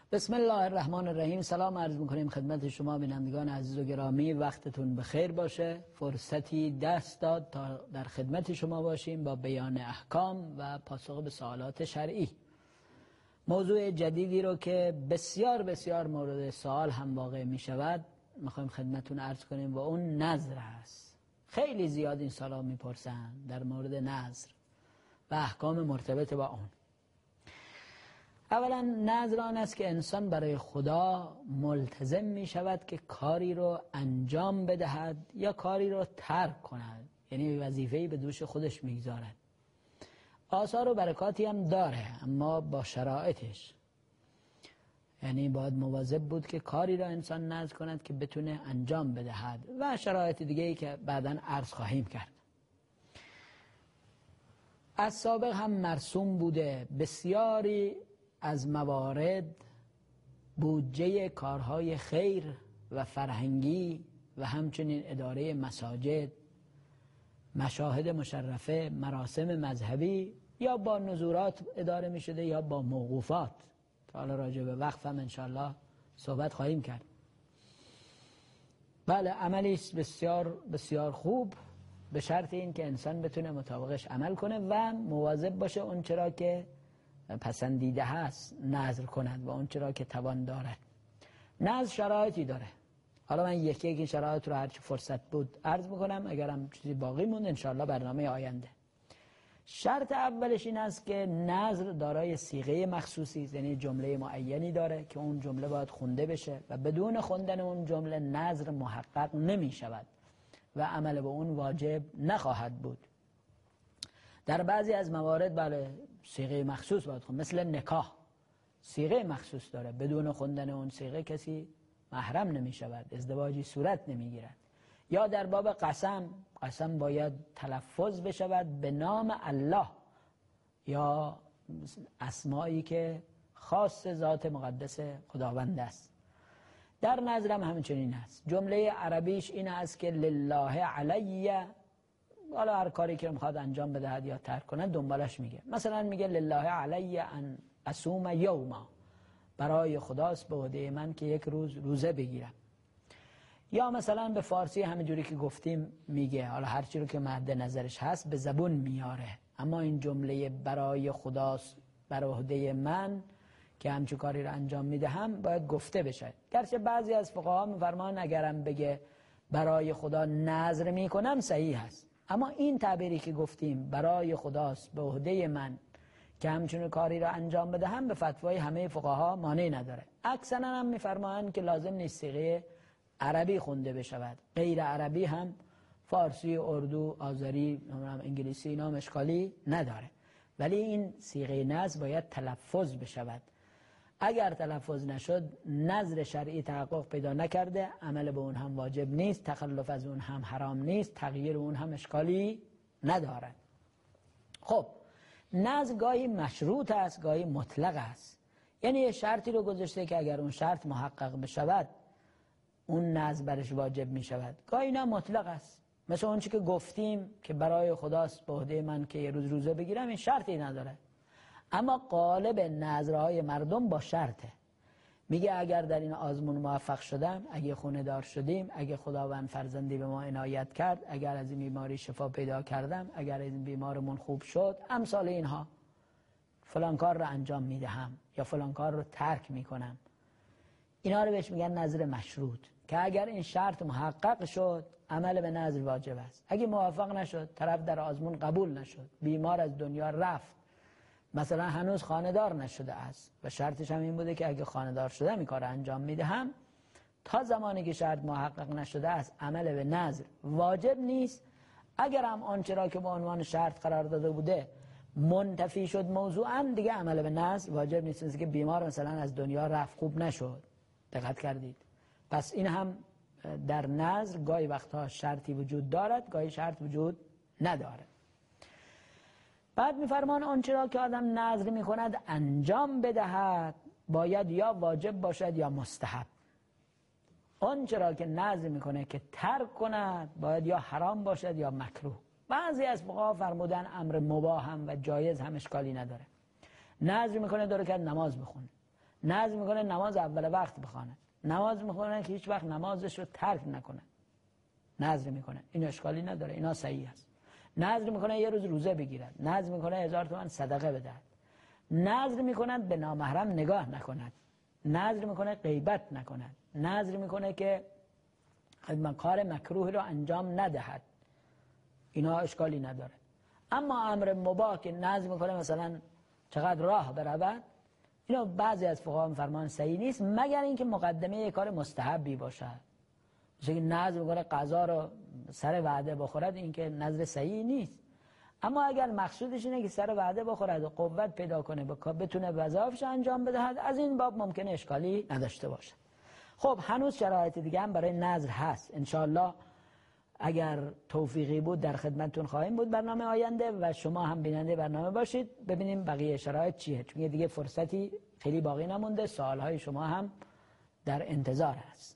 بسم الله الرحمن الرحیم. سلام عرض میکنیم خدمت شما بینندگان عزیز و گرامی. وقتتون بخیر باشه. فرصتی دست داد تا در خدمت شما باشیم با بیان احکام و پاسخ به سوالات شرعی. موضوع جدیدی رو که بسیار بسیار مورد سوال هم واقع می شود میخوایم خدمتون عرض کنیم و اون نذر هست. خیلی زیاد این سوالا میپرسن در مورد نذر و احکام مرتبط با اون. اولا نذر آن است که انسان برای خدا ملتزم می شود که کاری رو انجام بدهد یا کاری رو ترک کند، یعنی وظیفه‌ای به دوش خودش میگذارد. آثار و برکاتی هم داره اما با شرایطش، یعنی باید مواظب بود که کاری را انسان نذر کند که بتونه انجام بدهد و شرایط دیگه‌ای که بعداً عرض خواهیم کرد. از سابق هم مرسوم بوده بسیاری از موارد بودجه کارهای خیر و فرهنگی و همچنین اداره مساجد، مشاهد مشرفه، مراسم مذهبی یا با نذورات اداره می شده یا با موقوفات. حالا راجع به وقف هم انشاءالله صحبت خواهیم کرد. بله، عملی است بسیار بسیار خوب، به شرط این که انسان بتونه مطابقش عمل کنه و مواظب باشه اون چرا که پسندیده هست نذر کند و اون چرا که توان دارد. نذر شرایطی داره. حالا من یکی این شرایط رو هرچی فرصت بود عرض میکنم، اگرم چیزی باقی موند انشاءالله برنامه آینده. شرط اولش این است که نذر دارای صیغه مخصوصی است، یعنی جمله معینی داره که اون جمله باید خونده بشه و بدون خوندن اون جمله نذر محقق نمی شود و عمل به اون واجب نخواهد بود. در بعضی از موارد بله صیغه مخصوص باید خوند، مثل نکاح صیغه مخصوص داره، بدون خوندن اون صیغه کسی محرم نمی شود، ازدواجی صورت نمی گیرد. یا در باب قسم باید تلفظ بشود به نام الله یا اسمایی که خاص ذات مقدس خداوند است. در نظرم همچنین است. جمله عربیش این است که لله علی، حالا هر کاری که میخواد انجام بدهد یا ترک کند دنبالش میگه. مثلا میگه لله علی ان اصوم یوما، برای خداست به عهده من که یک روز روزه بگیرم. یا مثلا به فارسی همینجوری که گفتیم میگه، حالا هر چی رو که مد نظرش هست به زبون میاره، اما این جمله برای خداست بر عهده من که همچون کاری رو انجام میدهم باید گفته بشه. گرچه بعضی از فقها میفرمان اگرم بگه برای خدا نذر میکنم صحیح هست، اما این تعبیری که گفتیم برای خداست به عهده من که همچون کاری را انجام بدهم به فتوای همه فقها مانع نداره. اکثرا هم میفرمایند که لازم نیست صیغه عربی خونده بشود، غیر عربی هم فارسی، اردو، آذری، انگلیسی اینا اشکالی نداره، ولی این صیغه نذر باید تلفظ بشود. اگر تلفظ نشد نذر شرعی تحقق پیدا نکرده، عمل به اون هم واجب نیست، تخلف از اون هم حرام نیست، تغییر اون هم اشکالی ندارد. خب نذر گاهی مشروط است، گاهی مطلق است، یعنی یه شرطی رو گذاشته که اگر اون شرط محقق بشود اون نذر برش واجب می شود. گاهی نه مطلق است، مثل اون چی که گفتیم که برای خداست به عهده من که یه روز روزه بگیرم، این شرطی نداره. اما غالب نذرهای مردم با شرطه. میگه اگر در این آزمون موفق شدم، اگه خونه دار شدیم، اگه خداوند فرزندی به ما عنایت کرد، اگر از این بیماری شفا پیدا کردم، اگر از این بیمارمون خوب شد، امثال اینها، فلان کار رو انجام میدهم یا فلان کار رو ترک میکنم. اینا رو بهش میگن نذر مشروط، که اگر این شرط محقق شد عمل به نذر واجب است. اگه موفق نشد، طرف در آزمون قبول نشد، بیمار از دنیا رفت، مثلا هنوز خانه‌دار نشده است و شرطش هم این بوده که اگه خانه‌دار شدم این کار انجام میدهم، تا زمانی که شرط محقق نشده است عمل به نذر واجب نیست. اگر هم آنچه را که به عنوان شرط قرار داده بوده منتفی شد موضوعاً، دیگه عمل به نذر واجب نیست. مثل که بیمار مثلا از دنیا رفت، خوب نشد، دقت کردید؟ پس این هم در نذر گاهی وقتها شرطی وجود دارد، گاهی شرط وجود ندارد. بعد میفرمان آنچه را که آدم نذر میکند انجام بدهد باید یا واجب باشد یا مستحب. آنچه را که نذر میکنه که ترک کند باید یا حرام باشد یا مکروه. بعضی از فقها فرمودن امر مباح هم و جایز هم اشکالی نداره. نذر میکنه 2 رکعت نماز بخونه، نذر میکنه نماز اول وقت بخونه، نماز میخونه که هیچ وقت نمازش رو ترک نکنه، نذر میکنه، این اشکالی نداره، اینا صحیح است. نذر میکنه یه روز روزه بگیرد، نذر میکنه 1000 تومان صدقه بدهد، نذر میکند به نامحرم نگاه نکند، نذر میکنه غیبت نکند، نذر میکنه که کار مکروه رو انجام ندهد، اینا اشکالی نداره. اما امر مباح که نذر میکنه مثلا چقدر راه برود، اینا بعضی از فقها میفرمان صحیح نیست، مگر اینکه مقدمه یک کار مستحبی باشد. مثل که نذر میکنه غذا رو سر وعده بخورد، این که نذر صحیح نیست. اما اگر مقصودش اینه که سر وعده بخورد و قوت پیدا کنه بتونه وظایفش انجام بدهد، از این باب ممکنه اشکالی نداشته باشه. خب هنوز شرایط دیگه هم برای نذر هست، انشاءالله اگر توفیقی بود در خدمتتون خواهیم بود برنامه آینده و شما هم بیننده برنامه باشید، ببینیم بقیه شرایط چیه، چون دیگه فرصتی خیلی باقی نمونده، سوالهای شما هم در انتظار هست.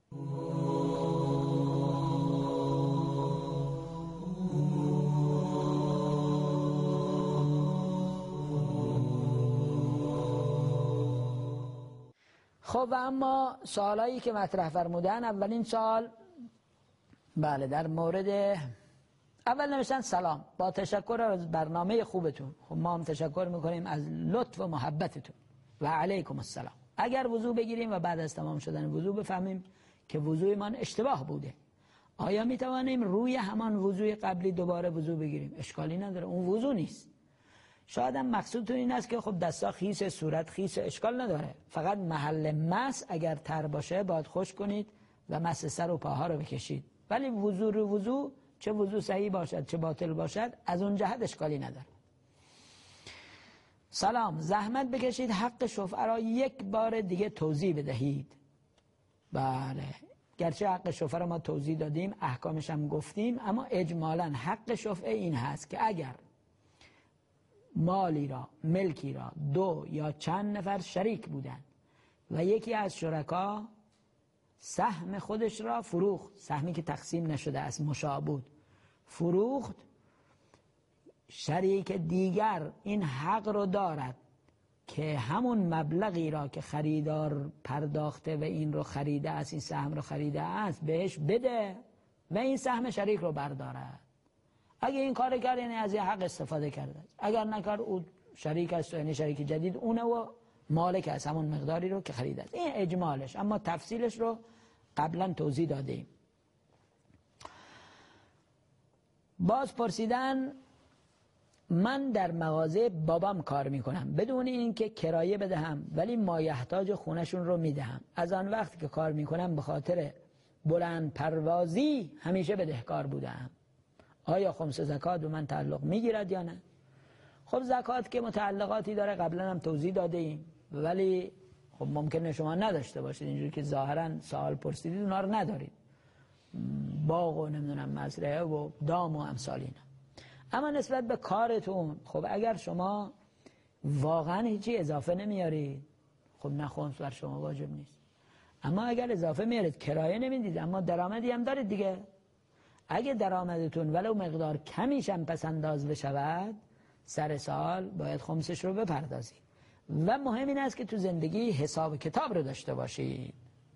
خب اما سوالایی که مطرح فرمودن، اولین سوال بله در مورد اول نوشتن سلام، با تشکر از برنامه خوبتون. خب ما هم تشکر میکنیم از لطف و محبتتون و علیکم السلام. اگر وضو بگیریم و بعد از تمام شدن وضو بفهمیم که وضوی من اشتباه بوده، آیا میتوانیم روی همان وضوی قبلی دوباره وضو بگیریم؟ اشکالی نداره، اون وضو نیست. شاید هم مقصودتون این است که خب دستا خیس، صورت خیس، اشکال نداره، فقط محل مس اگر تر باشه باید خشک کنید و مس سر و پاها رو بکشید. ولی وضو رو وضو، چه وضو صحیح باشد چه باطل باشد، از اون جهت اشکالی نداره. سلام، زحمت بکشید حق شفعه را یک بار دیگه توضیح بدهید. بله، گرچه حق شفعه را ما توضیح دادیم، احکامش هم گفتیم، اما اجمالاً حق شفعه این هست که اگر مالی را، ملکی را 2 یا چند نفر شریک بودند و یکی از شرکا سهم خودش را فروخت، سهمی که تقسیم نشده است مشاع بود، فروخت، شریک دیگر این حق رو دارد که همون مبلغی را که خریدار پرداخته و این رو خریده است، این سهم رو خریده است، بهش بده و این سهم شریک رو بردارد. اگه این کار کرد یعنی از این حق استفاده کرده، اگر نکرد او شریک است، یعنی شریک جدید اونه و مالک است همون مقداری رو که خریده است. این اجمالش، اما تفصیلش رو قبلا توضیح داده ایم. باز پرسیدن من در مغازه بابام کار میکنم بدون اینکه کرایه بدهم، ولی مایحتاج خونشون رو میدهم. از آن وقت که کار میکنم به خاطر بلند پروازی همیشه بدهکار بودم. آیا خمس زکات به من تعلق میگیرد یا نه؟ خب زکات که متعلقاتی داره، قبلا هم توضیح داده ایم، ولی خب ممکنه شما نداشته باشید، اینجوری که ظاهرا سوال پرسیدید اونا رو ندارید، باغ و نمیدونم مزرعه و دام و امثال اینا. اما نسبت به کارتون، خب اگر شما واقعا هیچی اضافه نمیارید، خب نه خمس بر شما واجب نیست. اما اگر اضافه میارید، کرایه نمیدید اما درآمدی هم دارید دیگه، اگه درآمدتون ولو مقدار کمیش هم پس انداز بشود، سر سال باید خمسش رو بپردازید. و مهم این است که تو زندگی حساب کتاب رو داشته باشید.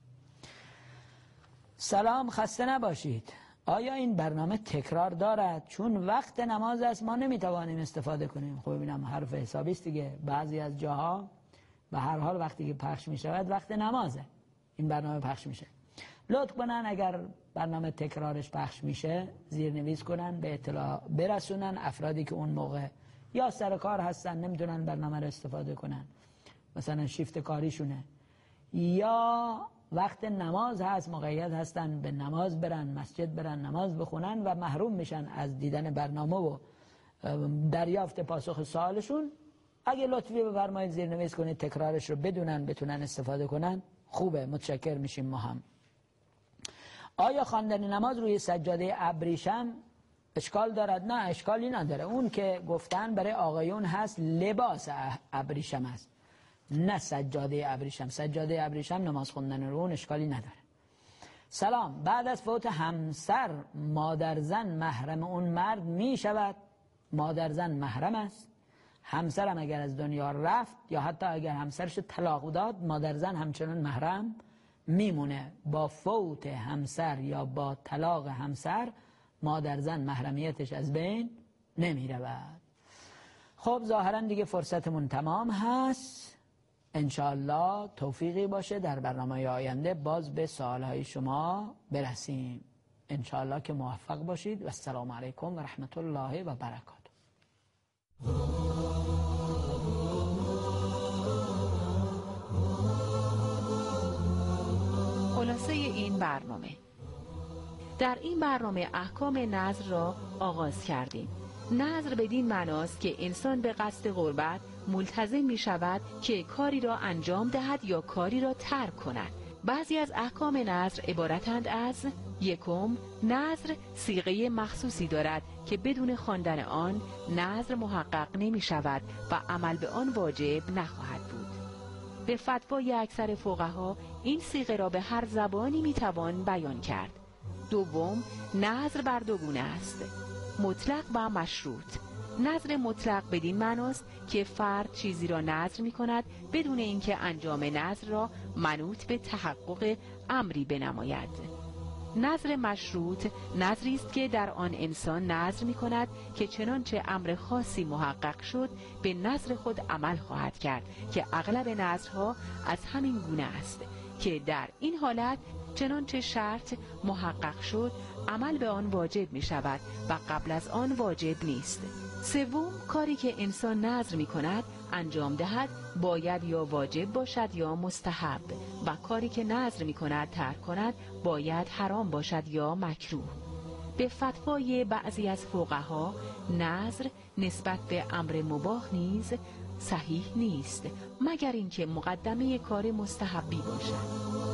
سلام، خسته نباشید. آیا این برنامه تکرار دارد؟ چون وقت نماز است ما نمیتوانیم استفاده کنیم. خب ببینم حرف حسابی است دیگه، بعضی از جاها به هر حال وقتی که پخش می شود وقت نمازه این برنامه پخش میشه. لطف کنن اگر برنامه تکرارش پخش میشه زیرنویس کنن، به اطلاع برسونن افرادی که اون موقع یا سر کار هستن نمیتونن برنامه رو استفاده کنن، مثلا شیفت کاریشونه، یا وقت نماز هست مقید هستن به نماز برن، مسجد برن نماز بخونن و محروم میشن از دیدن برنامه و دریافت پاسخ سوالشون. اگه لطفی بفرمایید زیرنویس کنید تکرارش رو بدونن بتونن استفاده کنن، خوبه، متشکر میشیم ما هم. آیا خواندن نماز روی سجاده ابریشم اشکال دارد؟ نه اشکالی نداره. اون که گفتن برای آقایون هست لباس ابریشم است، نه سجاده ابریشم. سجاده ابریشم نماز خوندن رو اون اشکالی نداره. سلام، بعد از فوت همسر مادر زن محرم اون مرد می شود؟ مادر زن محرم است، همسرم اگر از دنیا رفت یا حتی اگر همسرش طلاق داد، مادر زن همچنان محرم میمونه. با فوت همسر یا با طلاق همسر مادر زن محرمیتش از بین نمیرود. خب ظاهرا دیگه فرصتمون تمام هست. انشاءالله توفیقی باشه در برنامه آینده باز به سوالهای شما برسیم. انشاءالله که موفق باشید و السلام علیکم و رحمت الله و برکاته. خلاصه این برنامه: در این برنامه احکام نذر را آغاز کردیم. نذر بدین معناست که انسان به قصد قربت ملتزم می شود که کاری را انجام دهد یا کاری را ترک کند. بعضی از احکام نذر عبارتند از: یکم، نذر صیغه مخصوصی دارد که بدون خواندن آن نذر محقق نمی شود و عمل به آن واجب نخواهد بود. به فتوای اکثر فقها این صیغه را به هر زبانی می توان بیان کرد. دوم، نذر بر دو گونه است: مطلق و مشروط. نذر مطلق بدین معناست که فرد چیزی را نذر می کند بدون اینکه انجام نذر را منوط به تحقق امری بنماید. نذر مشروط نذری است که در آن انسان نذر می کند که چنانچه امر خاصی محقق شد به نذر خود عمل خواهد کرد، که اغلب نذرها از همین گونه است که در این حالت چنانچه شرط محقق شد عمل به آن واجب می شود و قبل از آن واجب نیست. سوم، کاری که انسان نذر می کند انجام دهد باید یا واجب باشد یا مستحب، و کاری که نذر می کند ترک کند باید حرام باشد یا مکروه. به فتوای بعضی از فقها نذر نسبت به امر مباح نیز صحیح نیست، مگر اینکه مقدمه کار مستحبی باشد.